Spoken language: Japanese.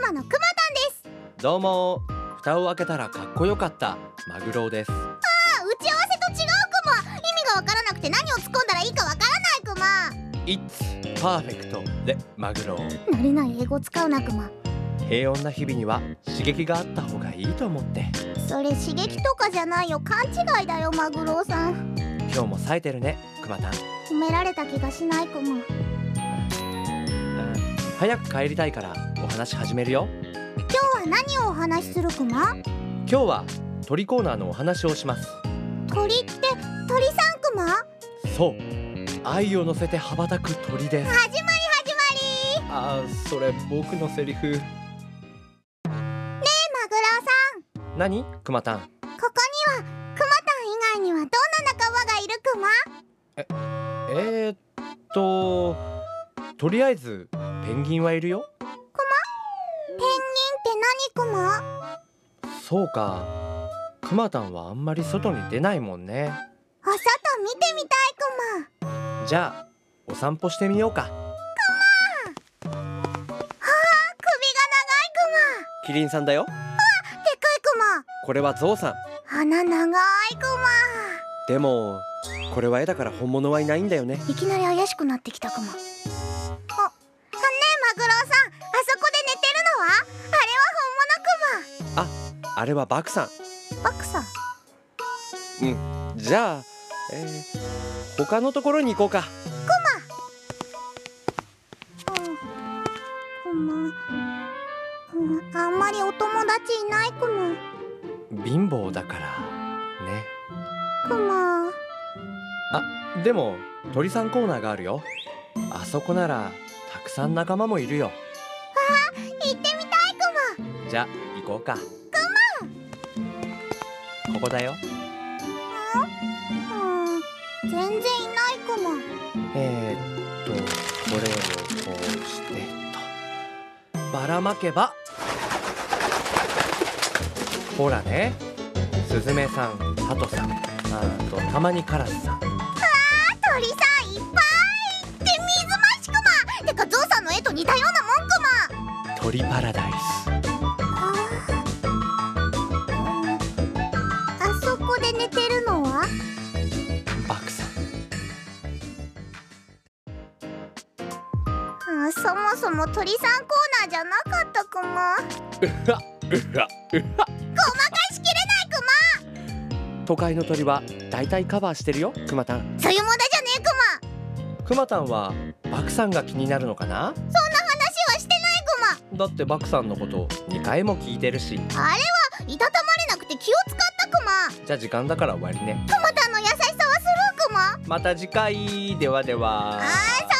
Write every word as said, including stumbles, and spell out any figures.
マのくまたんです。 どうも、蓋を開けたらかっこよかったマグロです。 ああ、打ち合わせと違うクマ。意味がわからなくて何を突っ込んだらいいかわからないクマ。 It's perfect でマグロ。 慣れない英語使うなクマ。 平穏な日々には刺激があった方がいいと思って。 それ刺激とかじゃないよ、勘違いだよマグロさん。 今日も冴えてるねくまたん。 褒められた気がしないクマ。 早く帰りたいからお話始めるよ。 今日は何をお話しするクマ？ 今日は鳥コーナーのお話をします。 鳥って鳥さんクマ？ そう、愛を乗せて羽ばたく鳥です。 始まり始まり。 あー、それ僕のセリフ。ねえマグロさん。 何くまたん。 ここにはクマタン以外にはどんな仲間がいるクマ？ え、えー、っととりあえずペンギンはいるよ。 クマ？ペンギンって何クマ？ そうか、くまたんはあんまり外に出ないもんね。 お外見てみたいクマ。 じゃあお散歩してみようか。 クマ。はあ、首が長いクマ。 キリンさんだよ。 あ、でかいクマ。 これはゾウさん。 鼻長いクマ。 でもこれは絵だから本物はいないんだよね。 いきなり怪しくなってきたクマ。あ、ねえマグロさん、あそこで寝てるのは？あれは本物クマ。 あ、あれはバクさん。 バクさん。 うん、じゃあ、えー、他のところに行こうか。 クマ。うん、クマ、うん、あんまりお友達いないクマ。 貧乏だからね。 クマ。 あ、でも鳥さんコーナーがあるよ。あそこならたくさん仲間もいるよ。 あ、行ってみたいクマ。 じゃあ行こうか。ここだよ。 うん、全然いないクマ。 えー、っとこれをこうしてとばらまけば、ほらね、スズメさん、ハトさん、あとたまにカラスさん。 あー、鳥さんいっぱいって水増しクマ。てかゾウさんの絵と似たようなもんクマ。 鳥パラダイス。 あそこで寝てるのはバクさん。 あ、そもそも鳥さんコーナーじゃなかったクマ。 うわうわうわ。 ごまかしきれないクマ。 都会の鳥はだいたいカバーしてるよくまたん。 そういう問題じゃねえクマ。 くまたんはバクさんが気になるのかな。 そんな話はしてないクマ。 だってバクさんのことにかいも聞いてるし。 あれはいたたまれなくて気を使ったクマ。 じゃあ時間だから終わりね。 クマタンの優しさはスルークマ。 また次回。ではでは。 あー、